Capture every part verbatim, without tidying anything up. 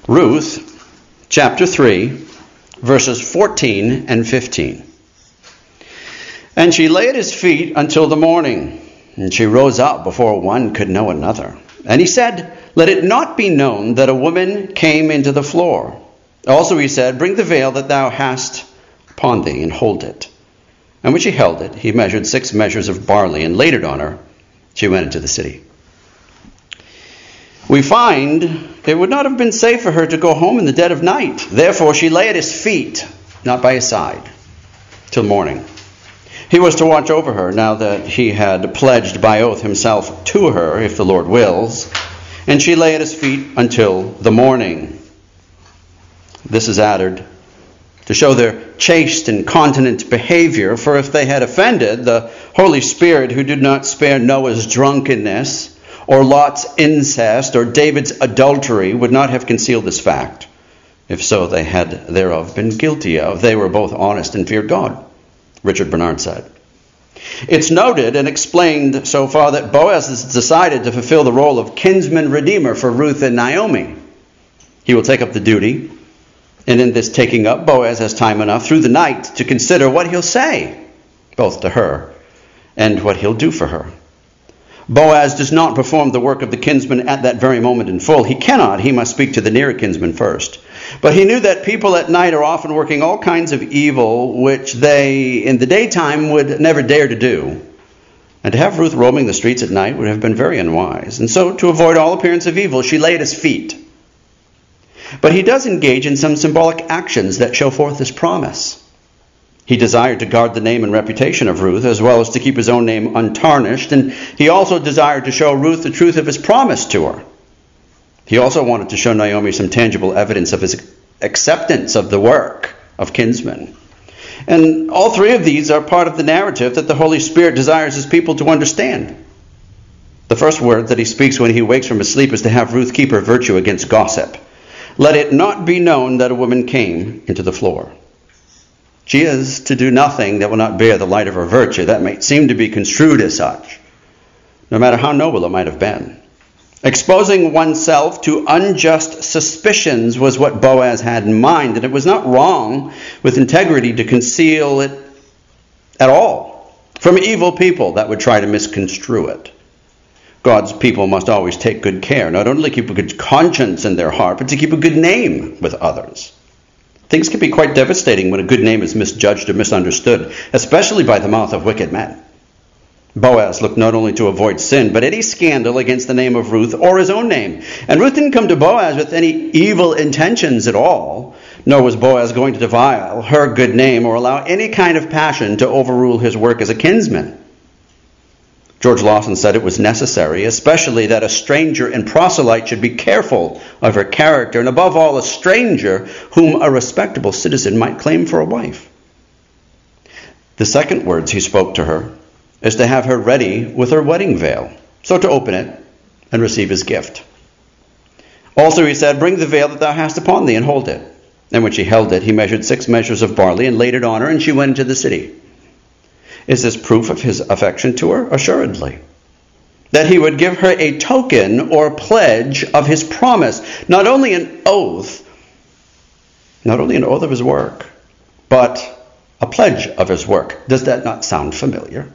Ruth, chapter three, verses fourteen and fifteen. And she lay at his feet until the morning, and she rose up before one could know another. And he said, Let it not be known that a woman came into the floor. Also he said, Bring the veil that thou hast upon thee, and hold it. And when she held it, he measured six measures of barley, and laid it on her. She went into the city. We find it would not have been safe for her to go home in the dead of night. Therefore she lay at his feet, not by his side, till morning. He was to watch over her, now that he had pledged by oath himself to her, if the Lord wills. And she lay at his feet until the morning. This is added to show their chaste and continent behavior. For if they had offended the Holy Spirit, who did not spare Noah's drunkenness, or Lot's incest, or David's adultery, would not have concealed this fact. If so, they had thereof been guilty of. They were both honest and feared God, Richard Bernard said. It's noted and explained so far that Boaz has decided to fulfill the role of kinsman redeemer for Ruth and Naomi. He will take up the duty, and in this taking up, Boaz has time enough through the night to consider what he'll say, both to her and what he'll do for her. Boaz does not perform the work of the kinsman at that very moment in full. He cannot. He must speak to the nearer kinsman first. But he knew that people at night are often working all kinds of evil, which they, in the daytime, would never dare to do. And to have Ruth roaming the streets at night would have been very unwise. And so, to avoid all appearance of evil, she lay at his feet. But he does engage in some symbolic actions that show forth his promise. He desired to guard the name and reputation of Ruth, as well as to keep his own name untarnished. And he also desired to show Ruth the truth of his promise to her. He also wanted to show Naomi some tangible evidence of his acceptance of the work of kinsman. And all three of these are part of the narrative that the Holy Spirit desires his people to understand. The first word that he speaks when he wakes from his sleep is to have Ruth keep her virtue against gossip. Let it not be known that a woman came into the floor. She is to do nothing that will not bear the light of her virtue. That might seem to be construed as such, no matter how noble it might have been. Exposing oneself to unjust suspicions was what Boaz had in mind, and it was not wrong with integrity to conceal it at all from evil people that would try to misconstrue it. God's people must always take good care, not only to keep a good conscience in their heart, but to keep a good name with others. Things can be quite devastating when a good name is misjudged or misunderstood, especially by the mouth of wicked men. Boaz looked not only to avoid sin, but any scandal against the name of Ruth or his own name. And Ruth didn't come to Boaz with any evil intentions at all, nor was Boaz going to defile her good name or allow any kind of passion to overrule his work as a kinsman. George Lawson said it was necessary, especially that a stranger and proselyte should be careful of her character, and above all, a stranger whom a respectable citizen might claim for a wife. The second words he spoke to her is to have her ready with her wedding veil, so to open it and receive his gift. Also he said, Bring the veil that thou hast upon thee, and hold it. And when she held it, he measured six measures of barley, and laid it on her, and she went into the city. Is this proof of his affection to her? Assuredly. That he would give her a token or pledge of his promise. Not only an oath, not only an oath of his work, but a pledge of his work. Does that not sound familiar?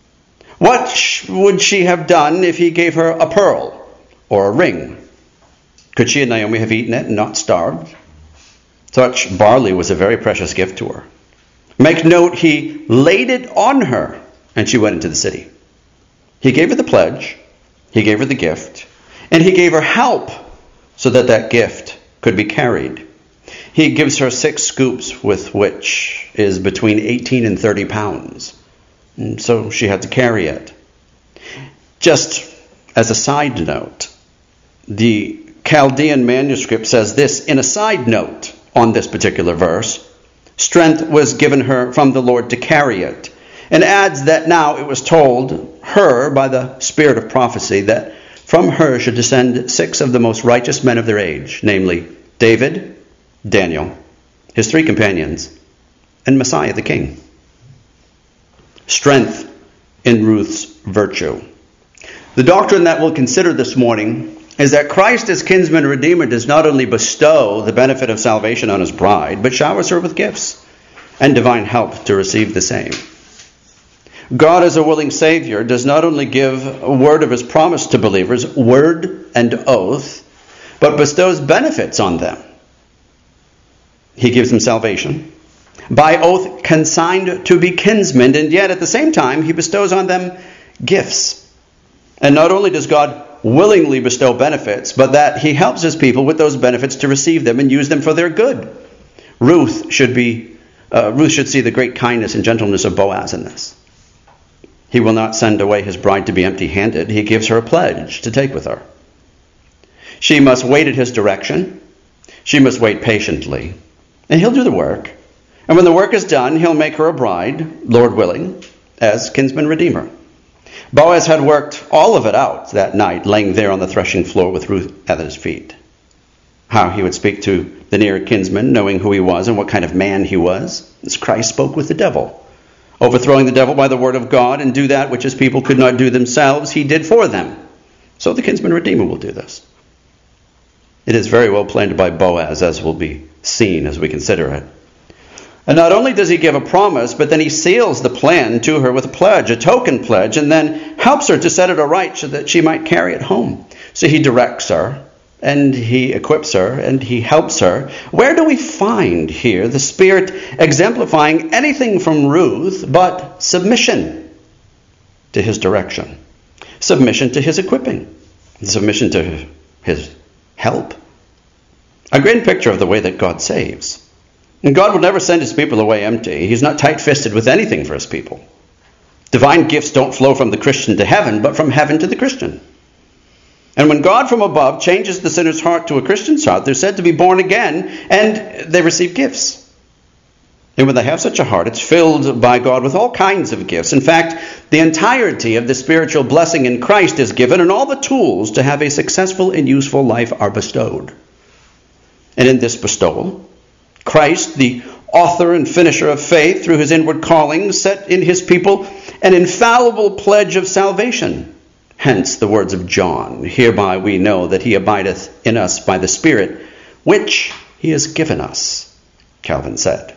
What would she have done if he gave her a pearl or a ring? Could she and Naomi have eaten it and not starved? Such barley was a very precious gift to her. Make note, he laid it on her, and she went into the city. He gave her the pledge, he gave her the gift, and he gave her help so that that gift could be carried. He gives her six scoops, with which is between eighteen and thirty pounds. And so she had to carry it. Just as a side note, the Chaldean manuscript says this in a side note on this particular verse. Strength was given her from the Lord to carry it. And adds that now it was told her by the spirit of prophecy that from her should descend six of the most righteous men of their age, namely David, Daniel, his three companions, and Messiah the King. Strength in Ruth's virtue. The doctrine that we'll consider this morning is that Christ as kinsman redeemer does not only bestow the benefit of salvation on his bride, but showers her with gifts and divine help to receive the same. God as a willing Savior does not only give a word of his promise to believers, word and oath, but bestows benefits on them. He gives them salvation, by oath consigned to be kinsmen, and yet at the same time he bestows on them gifts. And not only does God willingly bestow benefits, but that he helps his people with those benefits to receive them and use them for their good. Ruth should be, uh, Ruth should see the great kindness and gentleness of Boaz in this. He will not send away his bride to be empty-handed. He gives her a pledge to take with her. She must wait at his direction. She must wait patiently. And he'll do the work. And when the work is done, he'll make her a bride, Lord willing, as kinsman redeemer. Boaz had worked all of it out that night, laying there on the threshing floor with Ruth at his feet. How he would speak to the near kinsman, knowing who he was and what kind of man he was, as Christ spoke with the devil. Overthrowing the devil by the word of God, and do that which his people could not do themselves, he did for them. So the kinsman redeemer will do this. It is very well planned by Boaz, as will be seen as we consider it. And not only does he give a promise, but then he seals the plan to her with a pledge, a token pledge, and then helps her to set it aright so that she might carry it home. So he directs her, and he equips her, and he helps her. Where do we find here the Spirit exemplifying anything from Ruth but submission to his direction, submission to his equipping, submission to his help? A great picture of the way that God saves. And God will never send his people away empty. He's not tight-fisted with anything for his people. Divine gifts don't flow from the Christian to heaven, but from heaven to the Christian. And when God from above changes the sinner's heart to a Christian's heart, they're said to be born again, and they receive gifts. And when they have such a heart, it's filled by God with all kinds of gifts. In fact, the entirety of the spiritual blessing in Christ is given, and all the tools to have a successful and useful life are bestowed. And in this bestowal, Christ, the author and finisher of faith, through his inward calling, set in his people an infallible pledge of salvation. Hence the words of John, "Hereby we know that he abideth in us by the Spirit, which he has given us," Calvin said.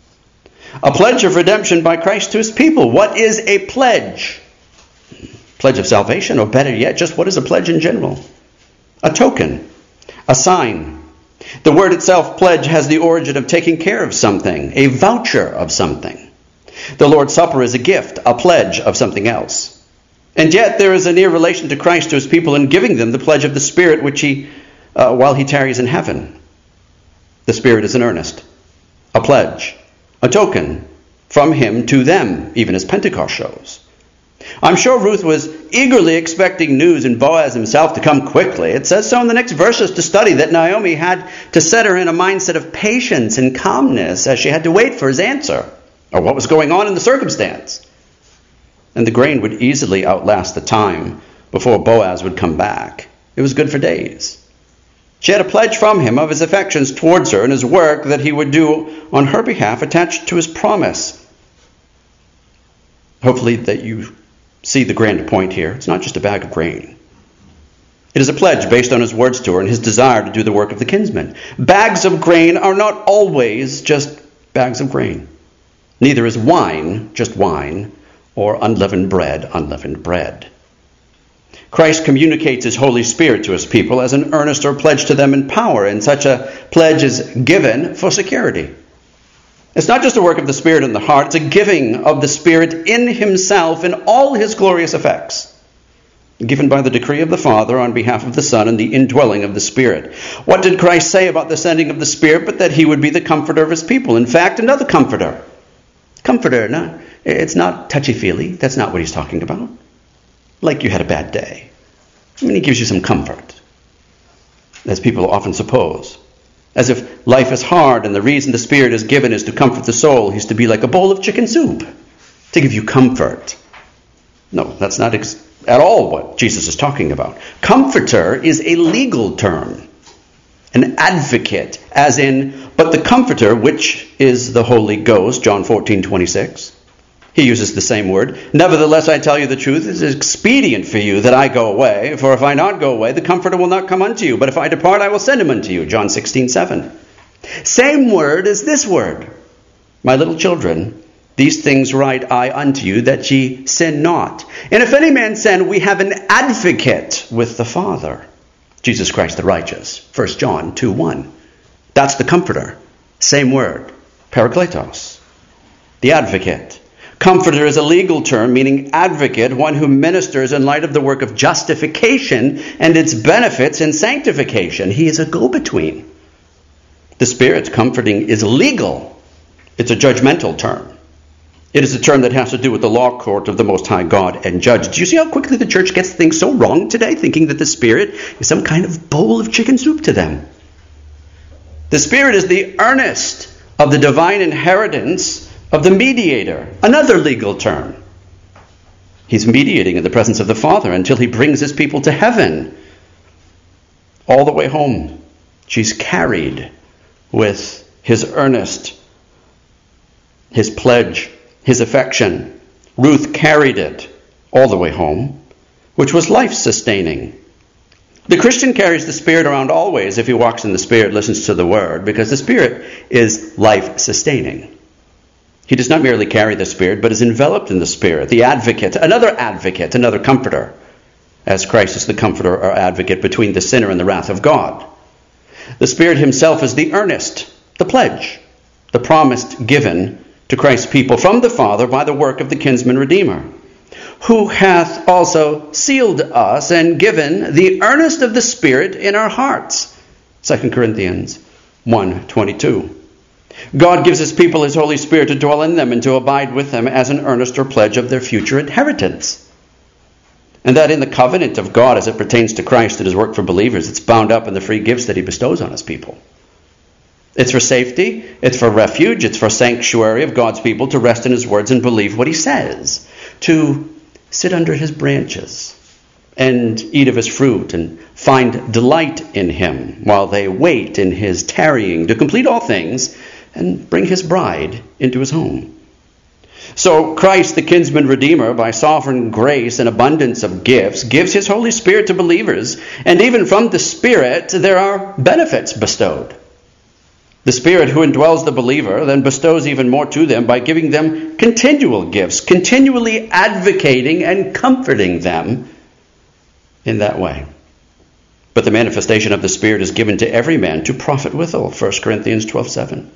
A pledge of redemption by Christ to his people. What is a pledge? Pledge of salvation, or better yet, just what is a pledge in general? A token, a sign. The word itself, pledge, has the origin of taking care of something, a voucher of something. The Lord's Supper is a gift, a pledge of something else. And yet there is a near relation to Christ to his people in giving them the pledge of the Spirit, which he, uh, while he tarries in heaven. The Spirit is an earnest, a pledge, a token from him to them, even as Pentecost shows. I'm sure Ruth was eagerly expecting news and Boaz himself to come quickly. It says so in the next verses to study that Naomi had to set her in a mindset of patience and calmness as she had to wait for his answer, or what was going on in the circumstance. And the grain would easily outlast the time before Boaz would come back. It was good for days. She had a pledge from him of his affections towards her and his work that he would do on her behalf attached to his promise. Hopefully that you see the grand point here. It's not just a bag of grain. It is a pledge based on his words to her and his desire to do the work of the kinsman. Bags of grain are not always just bags of grain. Neither is wine just wine, or unleavened bread unleavened bread. Christ communicates his Holy Spirit to his people as an earnest or pledge to them in power, and such a pledge is given for security. It's not just a work of the Spirit in the heart, it's a giving of the Spirit in himself in all his glorious effects, given by the decree of the Father on behalf of the Son and the indwelling of the Spirit. What did Christ say about the sending of the Spirit but that he would be the comforter of his people? In fact, another comforter. Comforter, no, it's not touchy-feely. That's not what he's talking about. Like you had a bad day. I mean, he gives you some comfort, as people often suppose. As if life is hard and the reason the Spirit is given is to comfort the soul. He's to be like a bowl of chicken soup, to give you comfort. No, that's not ex- at all what Jesus is talking about. Comforter is a legal term. An advocate, as in, but the Comforter, which is the Holy Ghost, John fourteen twenty-six. He uses the same word. Nevertheless, I tell you the truth, it is expedient for you that I go away. For if I not go away, the Comforter will not come unto you. But if I depart, I will send him unto you. John sixteen seven. Same word as this word. My little children, these things write I unto you, that ye sin not. And if any man sin, we have an advocate with the Father, Jesus Christ the righteous. First John two one. That's the Comforter. Same word. Parakletos. The advocate. Comforter is a legal term meaning advocate, one who ministers in light of the work of justification and its benefits in sanctification. He is a go-between. The Spirit's comforting is legal. It's a judgmental term. It is a term that has to do with the law court of the Most High God and Judge. Do you see how quickly the church gets things so wrong today, thinking that the Spirit is some kind of bowl of chicken soup to them? The Spirit is the earnest of the divine inheritance of the mediator, another legal term. He's mediating in the presence of the Father until he brings his people to heaven. All the way home, she's carried with his earnest, his pledge, his affection. Ruth carried it all the way home, which was life-sustaining. The Christian carries the Spirit around always if he walks in the Spirit, listens to the Word, because the Spirit is life-sustaining. He does not merely carry the Spirit, but is enveloped in the Spirit, the advocate, another advocate, another comforter, as Christ is the comforter or advocate between the sinner and the wrath of God. The Spirit himself is the earnest, the pledge, the promise given to Christ's people from the Father by the work of the kinsman Redeemer, who hath also sealed us and given the earnest of the Spirit in our hearts. Second Corinthians one twenty-two. God gives his people his Holy Spirit to dwell in them and to abide with them as an earnest or pledge of their future inheritance. And that in the covenant of God as it pertains to Christ and his work for believers, it's bound up in the free gifts that he bestows on his people. It's for safety, it's for refuge, it's for sanctuary of God's people to rest in his words and believe what he says, to sit under his branches and eat of his fruit and find delight in him while they wait in his tarrying to complete all things and bring his bride into his home. So Christ, the kinsman redeemer, by sovereign grace and abundance of gifts, gives his Holy Spirit to believers, and even from the Spirit there are benefits bestowed. The Spirit who indwells the believer then bestows even more to them by giving them continual gifts, continually advocating and comforting them in that way. But the manifestation of the Spirit is given to every man to profit withal, First Corinthians twelve seven.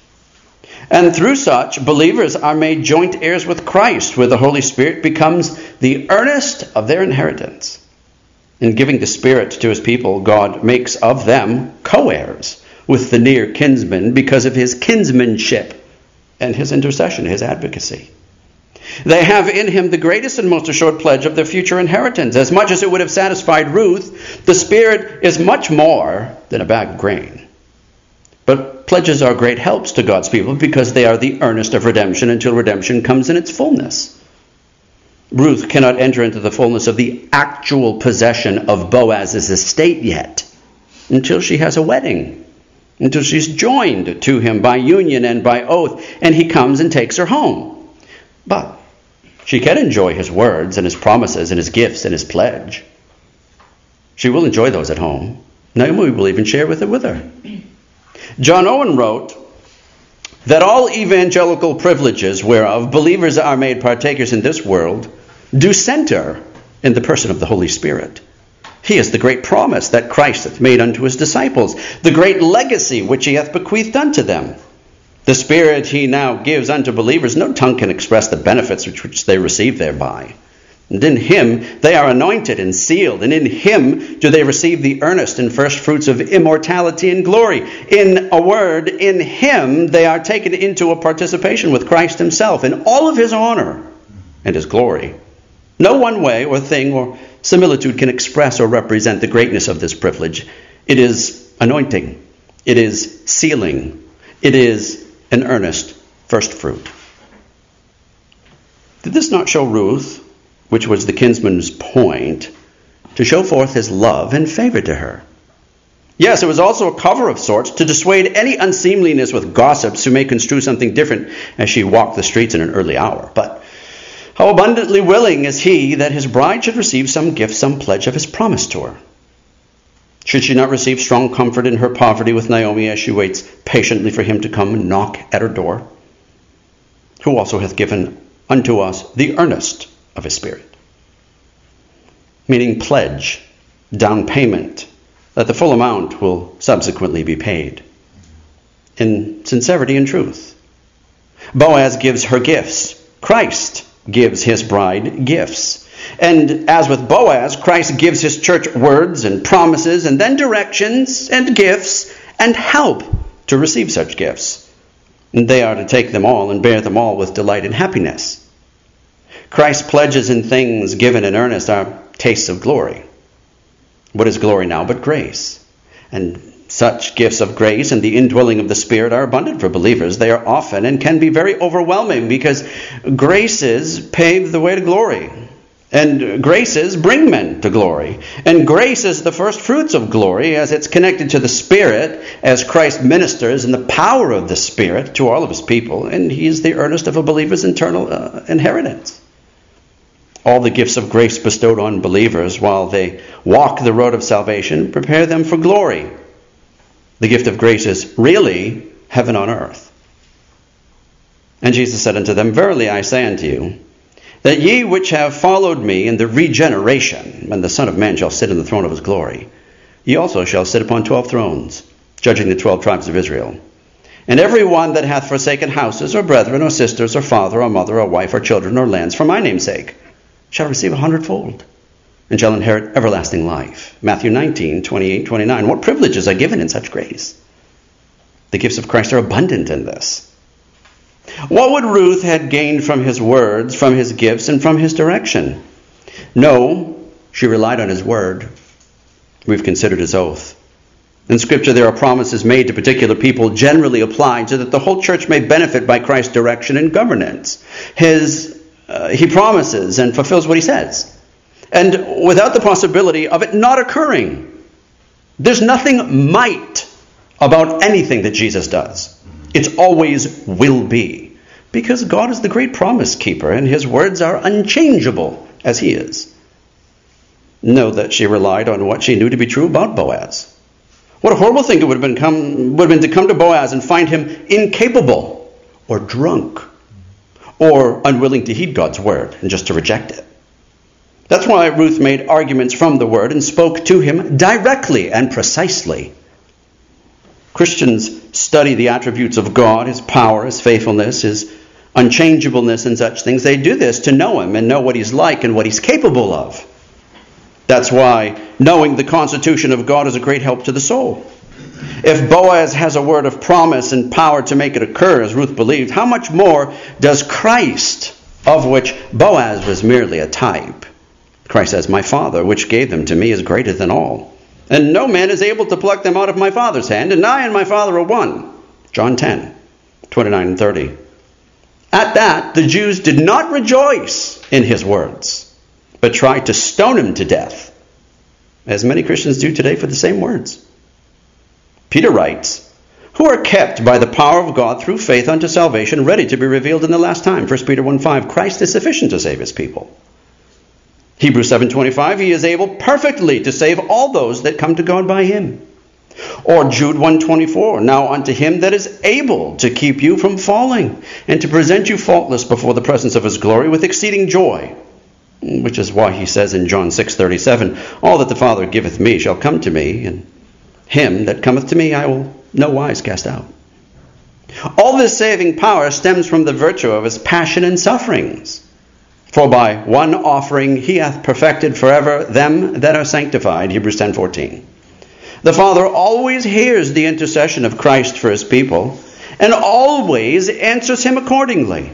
And through such, believers are made joint heirs with Christ, where the Holy Spirit becomes the earnest of their inheritance. In giving the Spirit to his people, God makes of them co-heirs with the near kinsman because of his kinsmanship and his intercession, his advocacy. They have in him the greatest and most assured pledge of their future inheritance. As much as it would have satisfied Ruth, the Spirit is much more than a bag of grain. But pledges are great helps to God's people because they are the earnest of redemption until redemption comes in its fullness. Ruth cannot enter into the fullness of the actual possession of Boaz's estate yet until she has a wedding, until she's joined to him by union and by oath, and he comes and takes her home. But she can enjoy his words and his promises and his gifts and his pledge. She will enjoy those at home. Naomi will even share with it with her. John Owen wrote that all evangelical privileges whereof believers are made partakers in this world do center in the person of the Holy Spirit. He is the great promise that Christ hath made unto his disciples, the great legacy which he hath bequeathed unto them. The Spirit he now gives unto believers, no tongue can express the benefits which, which they receive thereby. And in him they are anointed and sealed, and in him do they receive the earnest and first fruits of immortality and glory. In a word, in him they are taken into a participation with Christ himself in all of his honor and his glory. No one way or thing or similitude can express or represent the greatness of this privilege. It is anointing. It is sealing. It is an earnest first fruit. Did this not show Ruth, which was the kinsman's point, to show forth his love and favor to her? Yes, it was also a cover of sorts to dissuade any unseemliness with gossips who may construe something different as she walked the streets in an early hour. But How abundantly willing is he that his bride should receive some gift, some pledge of his promise to her? Should she not receive strong comfort in her poverty with Naomi as she waits patiently for him to come and knock at her door? Who also hath given unto us the earnest of his Spirit. Meaning pledge, down payment, that the full amount will subsequently be paid. In sincerity and truth. Boaz gives her gifts. Christ gives his bride gifts. And as with Boaz, Christ gives his church words and promises and then directions and gifts and help to receive such gifts. And they are to take them all and bear them all with delight and happiness. Christ's pledges and things given in earnest are tastes of glory. What is glory now but grace? And such gifts of grace and the indwelling of the Spirit are abundant for believers. They are often and can be very overwhelming because graces pave the way to glory. And graces bring men to glory. And grace is the first fruits of glory as it's connected to the Spirit as Christ ministers in the power of the Spirit to all of his people. And he is the earnest of a believer's eternal uh, inheritance. All the gifts of grace bestowed on believers while they walk the road of salvation prepare them for glory. The gift of grace is really heaven on earth. And Jesus said unto them, Verily I say unto you, that ye which have followed me in the regeneration, when the Son of Man shall sit in the throne of his glory, ye also shall sit upon twelve thrones, judging the twelve tribes of Israel. And every one that hath forsaken houses, or brethren, or sisters, or father, or mother, or wife, or children, or lands, for my name's sake, shall receive a hundredfold, and shall inherit everlasting life. Matthew nineteen, twenty-eight, twenty-nine. What privileges are given in such grace? The gifts of Christ are abundant in this. What would Ruth had gained from his words, from his gifts, and from his direction? No, she relied on his word. We've considered his oath. In Scripture, there are promises made to particular people, generally applied so that the whole church may benefit by Christ's direction and governance. His Uh, he promises and fulfills what he says. And without the possibility of it not occurring. There's nothing might about anything that Jesus does. It's always will be. Because God is the great promise keeper and his words are unchangeable as he is. Know that she relied on what she knew to be true about Boaz. What a horrible thing it would have been, come, would have been to come to Boaz and find him incapable or drunk, or unwilling to heed God's word and just to reject it. That's why Ruth made arguments from the word and spoke to him directly and precisely. Christians study the attributes of God, his power, his faithfulness, his unchangeableness and such things. They do this to know him and know what he's like and what he's capable of. That's why knowing the constitution of God is a great help to the soul. If Boaz has a word of promise and power to make it occur, as Ruth believed, how much more does Christ, of which Boaz was merely a type? Christ says, My Father, which gave them to me, is greater than all. And no man is able to pluck them out of my Father's hand, and I and my Father are one. John ten, twenty-nine and thirty. At that, the Jews did not rejoice in his words, but tried to stone him to death, as many Christians do today for the same words. Peter writes, Who are kept by the power of God through faith unto salvation, ready to be revealed in the last time. First Peter one five, Christ is sufficient to save his people. Hebrews seven twenty-five, He is able perfectly to save all those that come to God by him. Or Jude one twenty-four, Now unto him that is able to keep you from falling, and to present you faultless before the presence of his glory with exceeding joy. Which is why he says in John six thirty-seven, All that the Father giveth me shall come to me, and him that cometh to me I will no wise cast out. All this saving power stems from the virtue of his passion and sufferings. For by one offering he hath perfected forever them that are sanctified. Hebrews ten fourteen. The Father always hears the intercession of Christ for his people, and always answers him accordingly.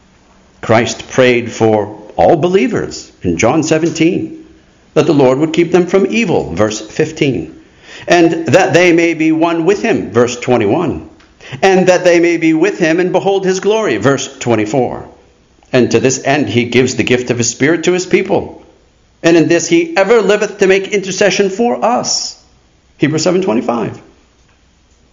Christ prayed for all believers in John seventeen, that the Lord would keep them from evil, verse fifteen. And that they may be one with him, verse twenty-one. And that they may be with him and behold his glory, verse twenty-four. And to this end he gives the gift of his Spirit to his people. And in this he ever liveth to make intercession for us. Hebrews seven twenty-five.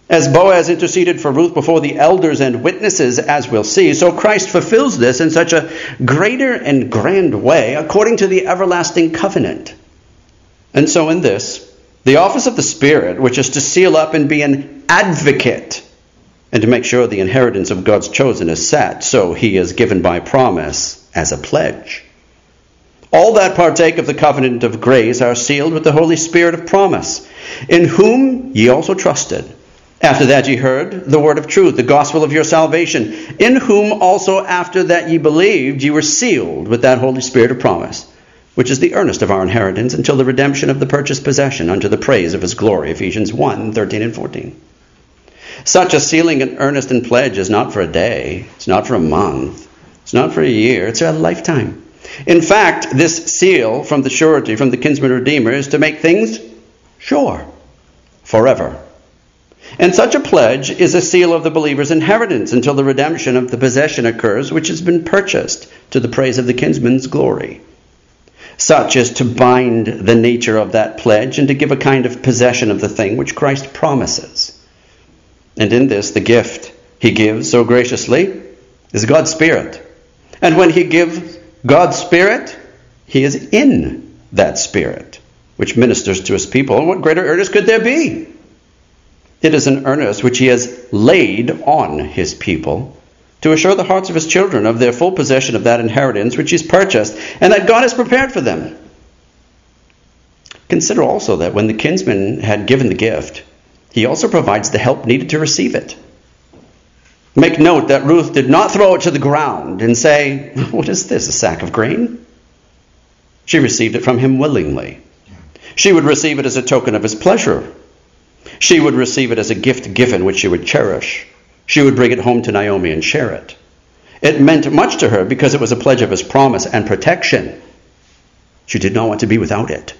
As Boaz interceded for Ruth before the elders and witnesses, as we'll see, so Christ fulfills this in such a greater and grand way according to the everlasting covenant. And so in this, the office of the Spirit, which is to seal up and be an advocate and to make sure the inheritance of God's chosen is set, so he is given by promise as a pledge. All that partake of the covenant of grace are sealed with the Holy Spirit of promise, in whom ye also trusted. After that ye heard the word of truth, the gospel of your salvation, in whom also after that ye believed, ye were sealed with that Holy Spirit of promise, which is the earnest of our inheritance until the redemption of the purchased possession unto the praise of his glory. Ephesians one, thirteen and fourteen. Such a sealing and earnest and pledge is not for a day, it's not for a month, it's not for a year, it's a lifetime. In fact, this seal from the surety, from the kinsman redeemer, is to make things sure, forever. And such a pledge is a seal of the believer's inheritance until the redemption of the possession occurs, which has been purchased to the praise of the kinsman's glory. Such is to bind the nature of that pledge and to give a kind of possession of the thing which Christ promises. And in this, the gift he gives so graciously is God's Spirit. And when he gives God's Spirit, he is in that Spirit, which ministers to his people. And what greater earnest could there be? It is an earnest which he has laid on his people to assure the hearts of his children of their full possession of that inheritance which he's purchased and that God has prepared for them. Consider also that when the kinsman had given the gift, he also provides the help needed to receive it. Make note that Ruth did not throw it to the ground and say, "What is this, a sack of grain?" She received it from him willingly. She would receive it as a token of his pleasure. She would receive it as a gift given which she would cherish. She would bring it home to Naomi and share it. It meant much to her because it was a pledge of his promise and protection. She did not want to be without it.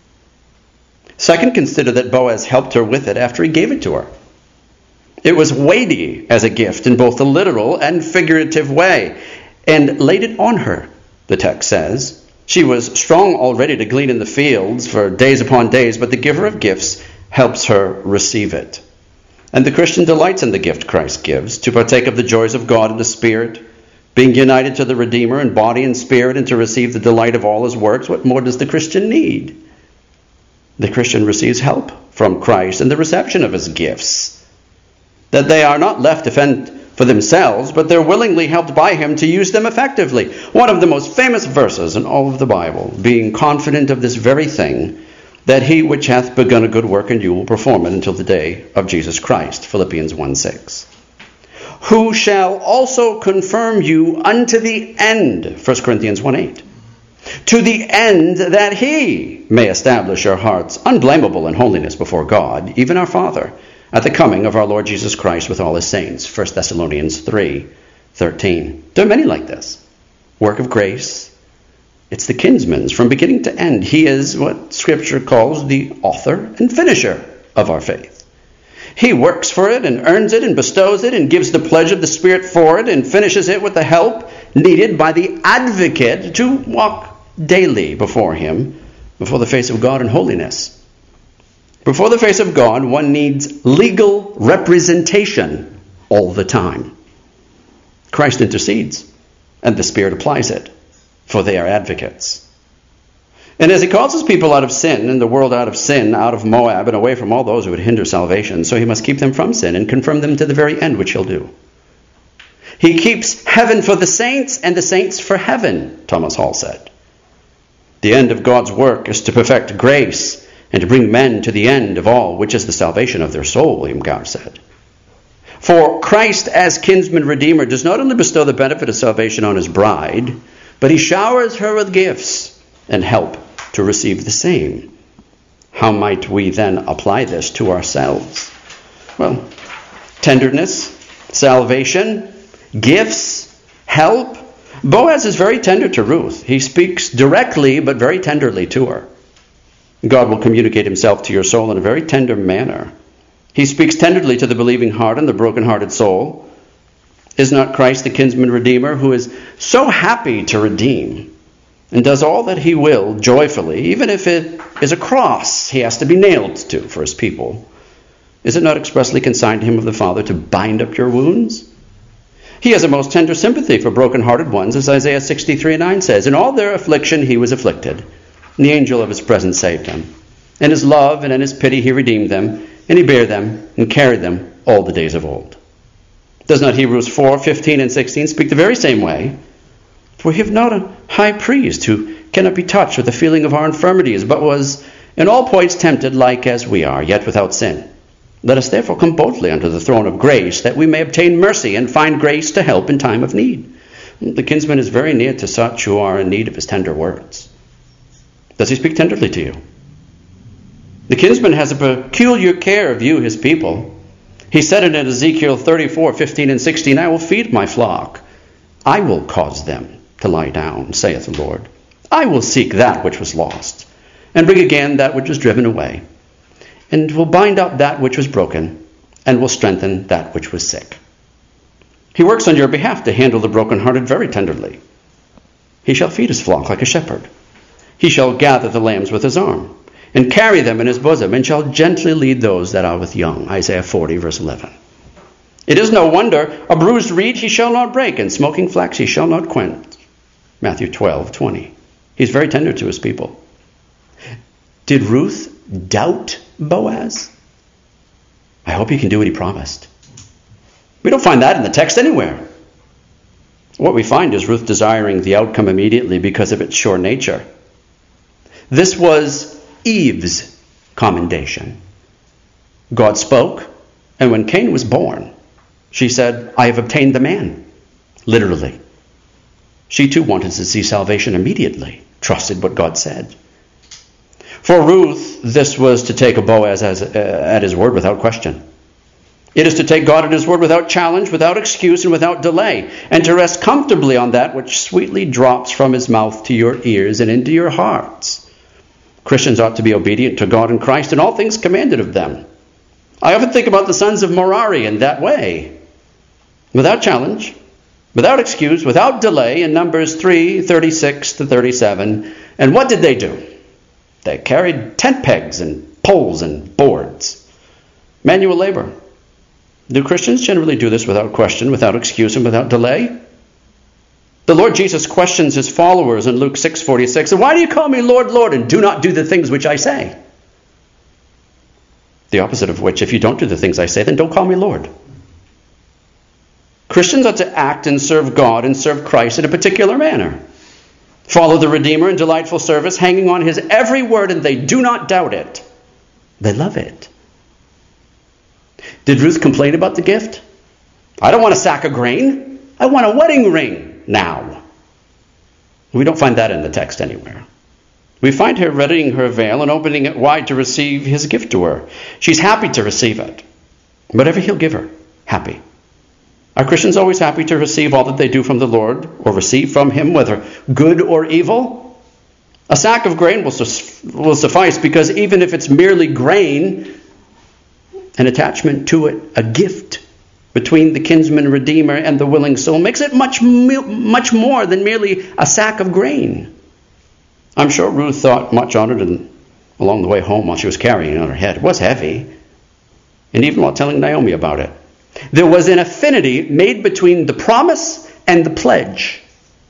Second, consider that Boaz helped her with it after he gave it to her. It was weighty as a gift in both the literal and figurative way, and laid it on her, the text says. She was strong already to glean in the fields for days upon days, but the giver of gifts helps her receive it. And the Christian delights in the gift Christ gives, to partake of the joys of God in the Spirit, being united to the Redeemer in body and spirit, and to receive the delight of all his works. What more does the Christian need? The Christian receives help from Christ in the reception of his gifts, that they are not left to fend for themselves, but they're willingly helped by him to use them effectively. One of the most famous verses in all of the Bible, being confident of this very thing, that he which hath begun a good work in you will perform it until the day of Jesus Christ. Philippians one six. Who shall also confirm you unto the end. First Corinthians one eight. To the end that he may establish your hearts unblameable in holiness before God, even our Father, at the coming of our Lord Jesus Christ with all his saints. First Thessalonians three thirteen. There are many like this. Work of grace. It's the kinsman's from beginning to end. He is what Scripture calls the author and finisher of our faith. He works for it and earns it and bestows it and gives the pledge of the Spirit for it and finishes it with the help needed by the advocate to walk daily before him, before the face of God in holiness. Before the face of God, one needs legal representation all the time. Christ intercedes, and the Spirit applies it, for they are advocates. And as he calls his people out of sin, and the world out of sin, out of Moab, and away from all those who would hinder salvation, so he must keep them from sin and confirm them to the very end, which he'll do. He keeps heaven for the saints and the saints for heaven, Thomas Hall said. The end of God's work is to perfect grace and to bring men to the end of all, which is the salvation of their soul, William Gower said. For Christ as kinsman redeemer does not only bestow the benefit of salvation on his bride, but he showers her with gifts and help to receive the same. How might we then apply this to ourselves? Well, tenderness, salvation, gifts, help. Boaz is very tender to Ruth. He speaks directly but very tenderly to her. God will communicate himself to your soul in a very tender manner. He speaks tenderly to the believing heart and the broken-hearted soul. Is not Christ the kinsman redeemer who is so happy to redeem and does all that he will joyfully, even if it is a cross he has to be nailed to for his people? Is it not expressly consigned to him of the Father to bind up your wounds? He has a most tender sympathy for broken-hearted ones, as Isaiah sixty-three nine says. In all their affliction he was afflicted, and the angel of his presence saved them. In his love and in his pity he redeemed them, and he bare them and carried them all the days of old. Does not Hebrews four fifteen and sixteen speak the very same way? For we have not a high priest who cannot be touched with the feeling of our infirmities, but was in all points tempted like as we are, yet without sin. Let us therefore come boldly unto the throne of grace, that we may obtain mercy and find grace to help in time of need. The kinsman is very near to such who are in need of his tender words. Does he speak tenderly to you? The kinsman has a peculiar care of you, his people. He said it in Ezekiel thirty-four fifteen and sixteen, I will feed my flock. I will cause them to lie down, saith the Lord. I will seek that which was lost, and bring again that which was driven away, and will bind up that which was broken, and will strengthen that which was sick. He works on your behalf to handle the brokenhearted very tenderly. He shall feed his flock like a shepherd. He shall gather the lambs with his arm, and carry them in his bosom, and shall gently lead those that are with young. Isaiah forty, verse eleven. It is no wonder, a bruised reed he shall not break, and smoking flax he shall not quench. Matthew twelve twenty. He's very tender to his people. Did Ruth doubt Boaz? I hope he can do what he promised. We don't find that in the text anywhere. What we find is Ruth desiring the outcome immediately because of its sure nature. This was Eve's commendation. God spoke, and when Cain was born, she said, I have obtained the man. Literally. She too wanted to see salvation immediately, trusted what God said. For Ruth, this was to take a Boaz as, uh, at his word without question. It is to take God at his word without challenge, without excuse, and without delay, and to rest comfortably on that which sweetly drops from his mouth to your ears and into your hearts. Christians ought to be obedient to God and Christ in all things commanded of them. I often think about the sons of Merari in that way. Without challenge, without excuse, without delay, in Numbers three, thirty-six to thirty-seven. And what did they do? They carried tent pegs and poles and boards. Manual labor. Do Christians generally do this without question, without excuse, and without delay? The Lord Jesus questions his followers in Luke six forty-six. Why do you call me Lord, Lord, and do not do the things which I say? The opposite of which, if you don't do the things I say, then don't call me Lord. Christians ought to act and serve God and serve Christ in a particular manner. Follow the Redeemer in delightful service, hanging on his every word, and they do not doubt it. They love it. Did Ruth complain about the gift? I don't want a sack of grain. I want a wedding ring now. We don't find that in the text anywhere. We find her readying her veil and opening it wide to receive his gift to her. She's happy to receive it. Whatever he'll give her, happy. Are Christians always happy to receive all that they do from the Lord, or receive from him, whether good or evil? A sack of grain will, su- will suffice, because even if it's merely grain, an attachment to it, a gift between the kinsman redeemer and the willing soul, makes it much, much more than merely a sack of grain. I'm sure Ruth thought much on it and along the way home while she was carrying it on her head. It was heavy. And even while telling Naomi about it. There was an affinity made between the promise and the pledge.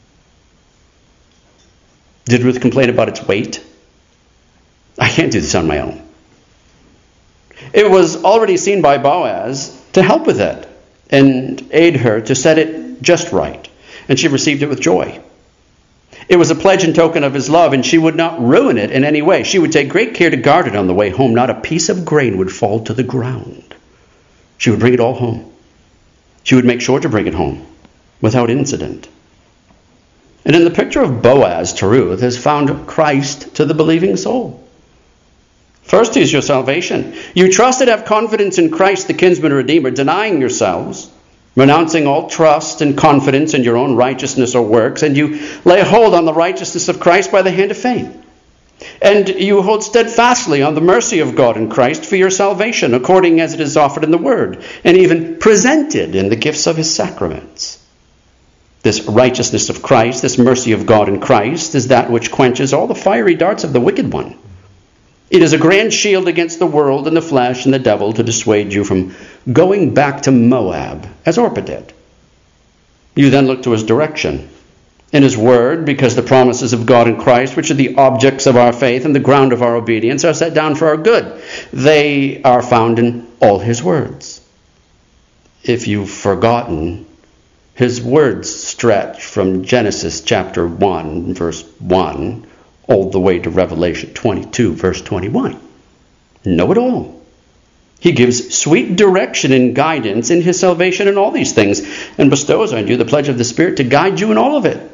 Did Ruth complain about its weight? I can't do this on my own. It was already seen by Boaz to help with it and aid her to set it just right. And she received it with joy. It was a pledge and token of his love, and she would not ruin it in any way. She would take great care to guard it on the way home. Not a piece of grain would fall to the ground. She would bring it all home. She would make sure to bring it home without incident. And in the picture of Boaz to Ruth is found Christ to the believing soul. First is your salvation. You trust and have confidence in Christ, the kinsman redeemer, denying yourselves, renouncing all trust and confidence in your own righteousness or works, and you lay hold on the righteousness of Christ by the hand of faith. And you hold steadfastly on the mercy of God in Christ for your salvation, according as it is offered in the Word, and even presented in the gifts of his sacraments. This righteousness of Christ, this mercy of God in Christ, is that which quenches all the fiery darts of the wicked one. It is a grand shield against the world and the flesh and the devil to dissuade you from going back to Moab, as Orpah did. You then look to his direction in his word, because the promises of God in Christ, which are the objects of our faith and the ground of our obedience, are set down for our good. They are found in all his words. If you've forgotten, his words stretch from Genesis chapter one, verse one, all the way to Revelation twenty-two, verse twenty-one. Know it all. He gives sweet direction and guidance in his salvation in all these things, and bestows on you the pledge of the Spirit to guide you in all of it.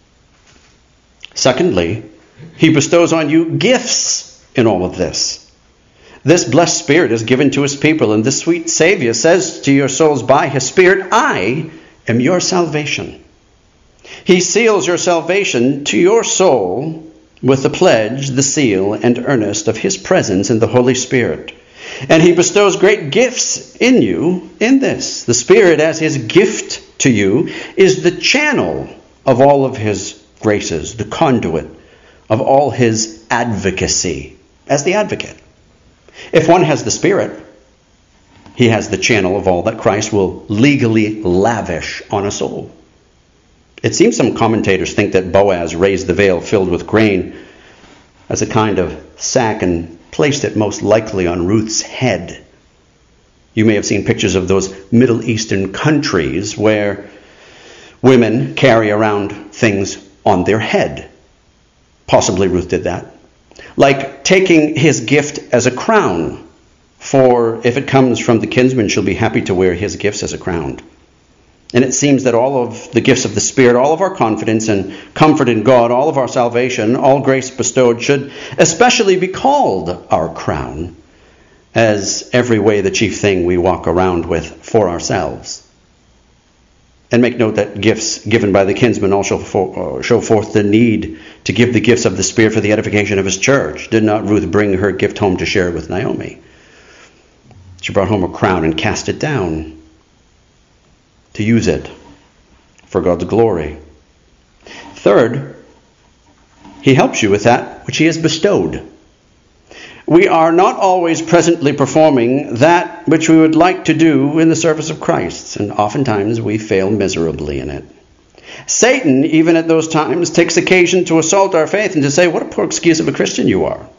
Secondly, he bestows on you gifts in all of this. This blessed Spirit is given to his people, and this sweet Savior says to your souls by his Spirit, I am your salvation. He seals your salvation to your soul with the pledge, the seal, and earnest of his presence in the Holy Spirit. And he bestows great gifts in you in this. The Spirit, as his gift to you, is the channel of all of his graces, the conduit of all his advocacy, as the advocate. If one has the Spirit, he has the channel of all that Christ will legally lavish on a soul. It seems some commentators think that Boaz raised the veil filled with grain as a kind of sack and placed it most likely on Ruth's head. You may have seen pictures of those Middle Eastern countries where women carry around things on their head. Possibly Ruth did that. Like taking his gift as a crown, for if it comes from the kinsman, she'll be happy to wear his gifts as a crown. And it seems that all of the gifts of the Spirit, all of our confidence and comfort in God, all of our salvation, all grace bestowed should especially be called our crown, as every way the chief thing we walk around with for ourselves. And make note that gifts given by the kinsman also show forth the need to give the gifts of the Spirit for the edification of his church. Did not Ruth bring her gift home to share with Naomi? She brought home a crown and cast it down to use it for God's glory. Third, he helps you with that which he has bestowed. We are not always presently performing that which we would like to do in the service of Christ, and oftentimes we fail miserably in it. Satan, even at those times, takes occasion to assault our faith and to say, what a poor excuse of a Christian you are.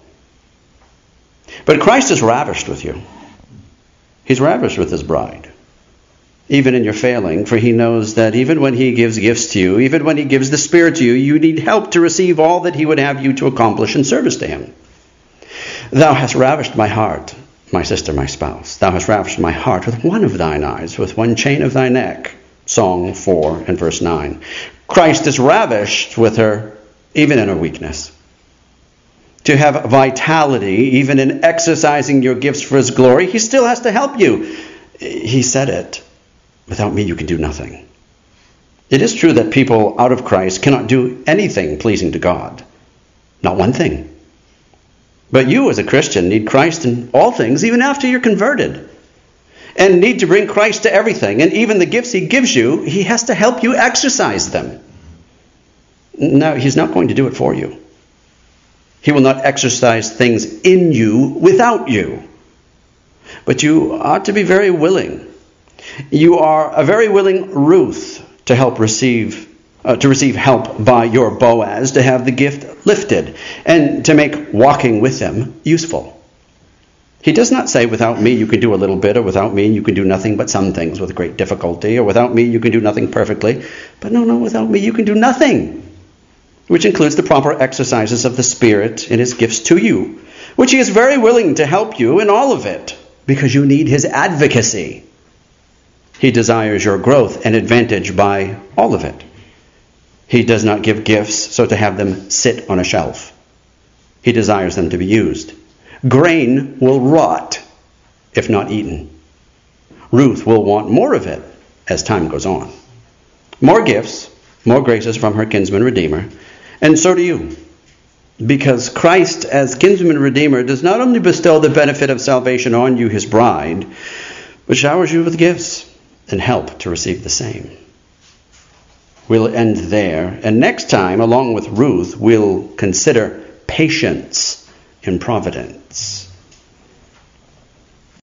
But Christ is ravished with you. He's ravished with his bride, even in your failing, for he knows that even when he gives gifts to you, even when he gives the Spirit to you, you need help to receive all that he would have you to accomplish in service to him. Thou hast ravished my heart, my sister, my spouse. Thou hast ravished my heart with one of thine eyes, with one chain of thy neck. Song four and verse nine. Christ is ravished with her, even in her weakness. To have vitality, even in exercising your gifts for his glory, he still has to help you. He said it. Without me, you can do nothing. It is true that people out of Christ cannot do anything pleasing to God. Not one thing. But you as a Christian need Christ in all things, even after you're converted. And need to bring Christ to everything. And even the gifts he gives you, he has to help you exercise them. Now, he's not going to do it for you. He will not exercise things in you without you. But you ought to be very willing. You are a very willing Ruth to help receive Uh, to receive help by your Boaz, to have the gift lifted, and to make walking with him useful. He does not say, without me you can do a little bit, or without me you can do nothing but some things with great difficulty, or without me you can do nothing perfectly. But no, no, without me you can do nothing, which includes the proper exercises of the Spirit in his gifts to you, which he is very willing to help you in all of it, because you need his advocacy. He desires your growth and advantage by all of it. He does not give gifts so to have them sit on a shelf. He desires them to be used. Grain will rot if not eaten. Ruth will want more of it as time goes on. More gifts, more graces from her kinsman redeemer, and so do you. Because Christ as kinsman redeemer does not only bestow the benefit of salvation on you, his bride, but showers you with gifts and help to receive the same. We'll end there. And next time, along with Ruth, we'll consider patience in providence.